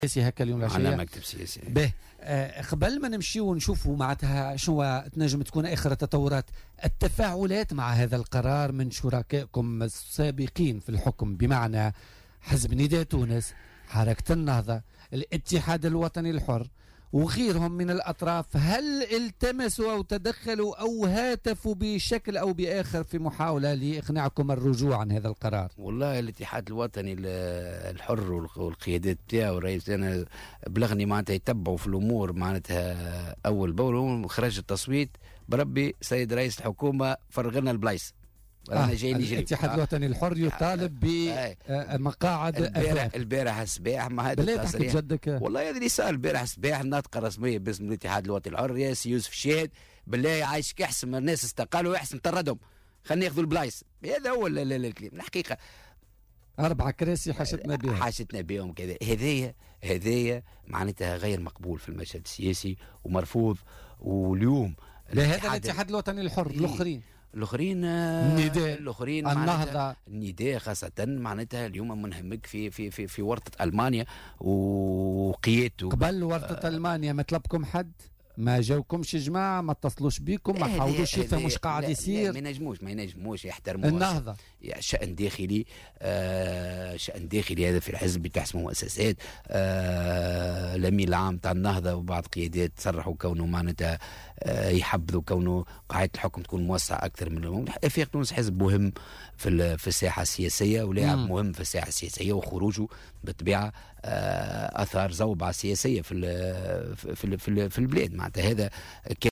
سياسي هكا اليوم العشية على مكتب سياسي. به قبل ما نمشيو ونشوفوا معناتها شنو تنجم تكون آخر التطورات التفاعلات مع هذا القرار من شركائكم السابقين في الحكم، بمعنى حزب نداء تونس، حركة النهضة، الاتحاد الوطني الحر وغيرهم من الأطراف، هل التمسوا أو تدخلوا أو هاتفوا بشكل أو بآخر في محاولة لإقناعكم الرجوع عن هذا القرار؟ والله الاتحاد الوطني الحر والقيادات بتاعه والرئيس أنا بلغني معناتها يتبعوا في الأمور معناتها أول بأول. خرج التصويت بربي سيد رئيس الحكومة فرغ لنا البلايص. الاتحاد الوطني الحر يطالب بمقاعد البارح الصباح مع هذا التصريح. جدك والله هذا اللي صار البارح الصباح، الناطقه الرسميه باسم الاتحاد الوطني الحر ياسي يوسف شاهد بالله عايشك احسن الناس استقالوا احسن طردهم، خلينا ياخذوا البلايص. هذا هو الكلام الحقيقه. 4 كراسي حاشتنا بهم كذا. هذايا معناتها غير مقبول في المشهد السياسي ومرفوض. واليوم هذا الاتحاد الوطني الحر الاخرين النهضة النداء خاصة معناتها اليوم منهمك في ورطة ألمانيا وقيادته. قبل ورطة ألمانيا ما طلبكم حد؟ ما جاوكمش جماعة؟ ما اتصلوش بيكم؟ ما حاولوش يفهموا واش قاعد يصير؟ ما ينجموش يحترموا النهضة. شأن داخلي هذا في الحزب تحسم مؤسسات. الأمين العام تاع النهضة وبعض قيادات صرحوا كونه معناتها يحبذوا كونه قاعدة الحكم تكون موسعة أكثر من الممكن. إفريق تونس حزب مهم في الساحة السياسية ولاعب مهم في الساحة السياسية، وخروجه بالطبيعة أثار زوبعة سياسية في البلاد معناتها. هذا